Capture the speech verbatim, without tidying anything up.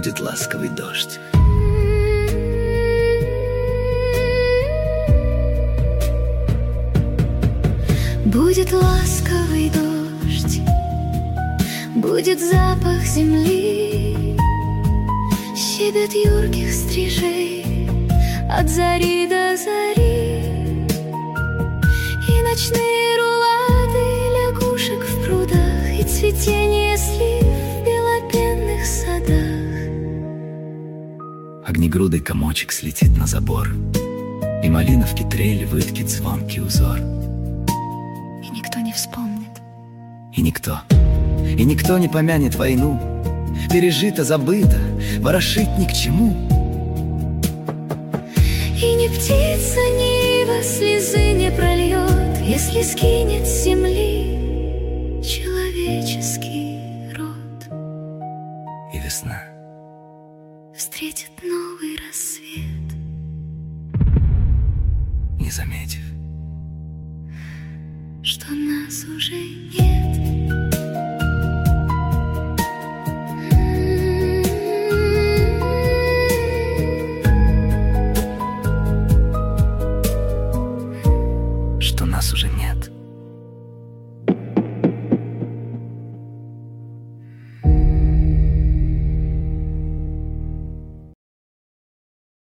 будет ласковый дождь. Будет ласковый дождь, будет запах земли, щебет юрких стрижей от зари до зари, и ночные рулады лягушек в прудах, и цветение слив в белопенных садах. Огнегрудый комочек слетит на забор, и малиновки трели выткит звонкий узор. И никто не вспомнит. И никто, и никто не помянет войну. Пережито, забыто, ворошить ни к чему. И ни птица, ни ива слезы не прольет, если скинет с земли человеческий род. И весна Встретит новый рассвет, не заметив, что нас уже нет. что нас уже нет.